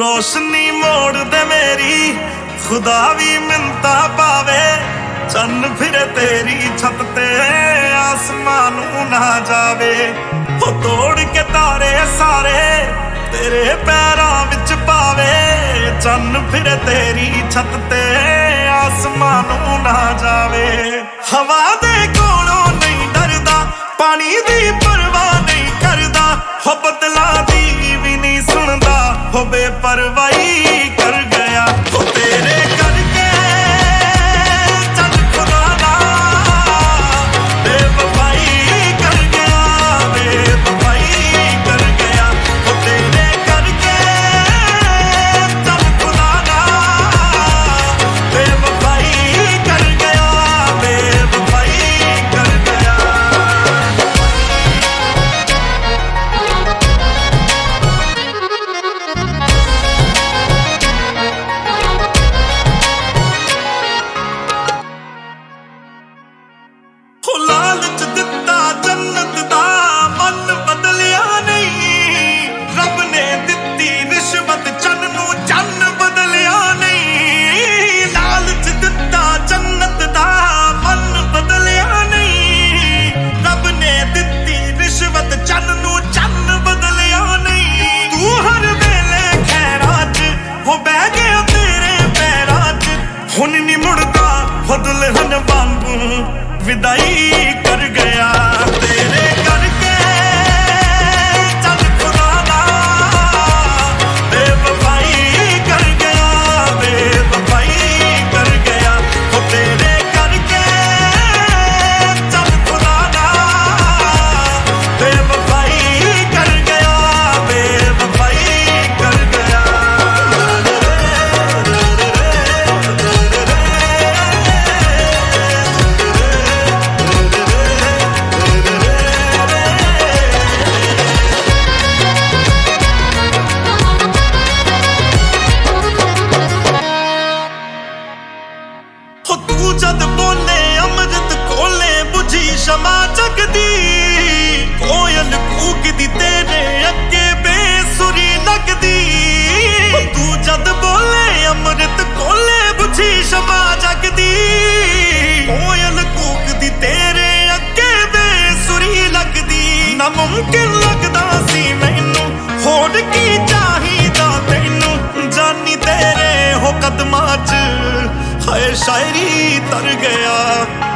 रोशनी मोड़ दे मेरी, खुदा भी मिन्नता पावे। चन्न फिरे तेरी छत ते आसमान ना जावे। हो तोड़ के तारे सारे तेरे पैरां विच पावे। चन्न फिरे तेरी छत ते आसमान ना जावे। हवा दे कोलों नहीं डरदा, पानी दी परवाह नहीं करदा। हो बदला दी भी नहीं सुनदा, हो बेपरवाही कर गया। हो तेरे करके चल खुदा ना बेवफाई कर गया, बेवफाई कर गया। हो तेरे करके चल खुदा ना बेवफाई कर गया, बेवफाई कर गया। हो लालच दिता जन्नत दा, मन बदलिया नहीं। रब ने दिती रिश्वत, चन्न नू चन्न बदलिया नहीं। लालच दिता जन्नत दा, मन बदलिया नहीं। रब ने दिती रिश्वत, चन्न नू चन्न बदलिया नहीं। तू हर वेले खैरां च हो बह गया तेरे पैरां च। हुण नहीं मुड़दा हो दुल्हन वांगू विदाई कर गया। तेरे करके चल खुदा ना बेवफाई कर गया, बेवफाई कर गया। हो तेरे करके चल खुदा ना बेवफाई कर गया, बेवफाई कर गया। हो तू जद बोले अमृत खोले, बुझी शमा जगदी। कोयल कूकदी तेरे अगे बेसुरी लगदी। हो तू जद बोले अमृत खोले, बुझी शमा जगदी। कोयल कूकदी तेरे अगे बेसुरी लगदी। नामुमकिन लगदा सी मैनू, होर की चाहिदा तैनू। जानी तेरे हो कदमां च हाय शायरी तर गया।